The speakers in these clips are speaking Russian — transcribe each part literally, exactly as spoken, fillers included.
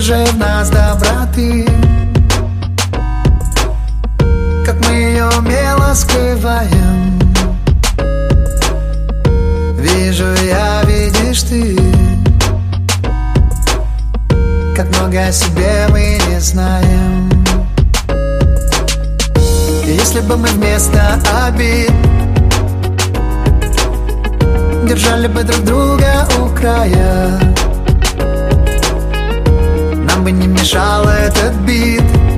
же в нас доброты, как мы ее умело скрываем. Вижу я, видишь ты, как много о себе мы не знаем. И если бы мы вместо обид держали бы друг друга у края, нам бы не мешал этот бит.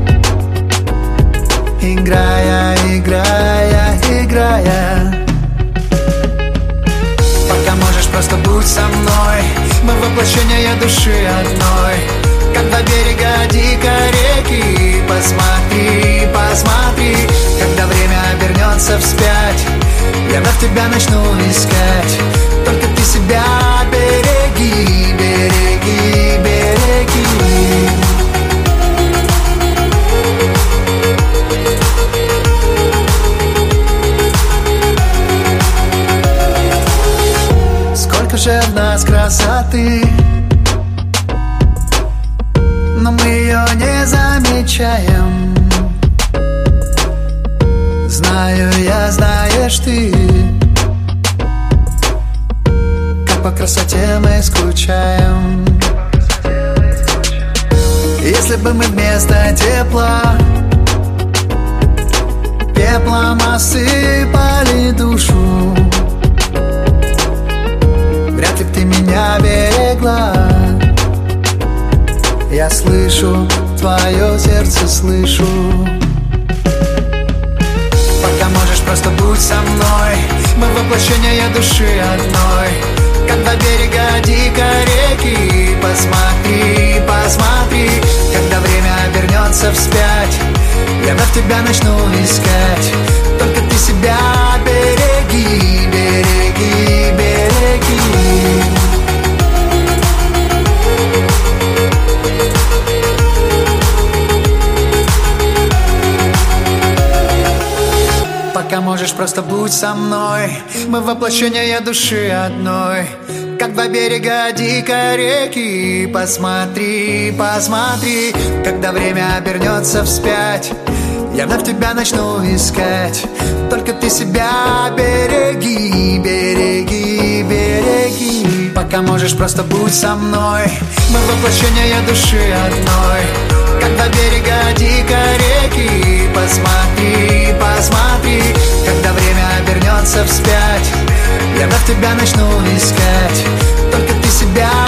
Играя, играя, играя. Пока можешь, просто будь со мной. Мы воплощение души одной, как два берега дикой реки. Посмотри, посмотри, когда время обернется вспять, я вновь тебя начну искать. Только ты себя береги, береги, береги. Сколько же в нас красоты, но мы ее не замечаем. Знаю я, знаешь ты, как по красоте мы скучаем. Если бы мы вместо тепла пеплом осыпали душу, вряд ли б ты меня берегла. Я слышу, твое сердце слышу. Пока можешь, просто будь со мной. Мы воплощение души одной, как два берега дикой реки. Посмотри, посмотри, когда время обернется вспять, я вновь тебя начну искать. Только ты себя береги, береги, береги. Пока можешь, просто будь со мной. Мы воплощение души одной, как два берега дикой реки. Посмотри, посмотри, когда время обернется вспять, я вновь тебя начну искать. Только ты себя береги, береги, береги. Пока можешь, просто будь со мной. Мы воплощение души одной, как два берега дикой реки. Посмотри, посмотри, когда время обернется вспять, я вновь тебя начну искать. Только ты себя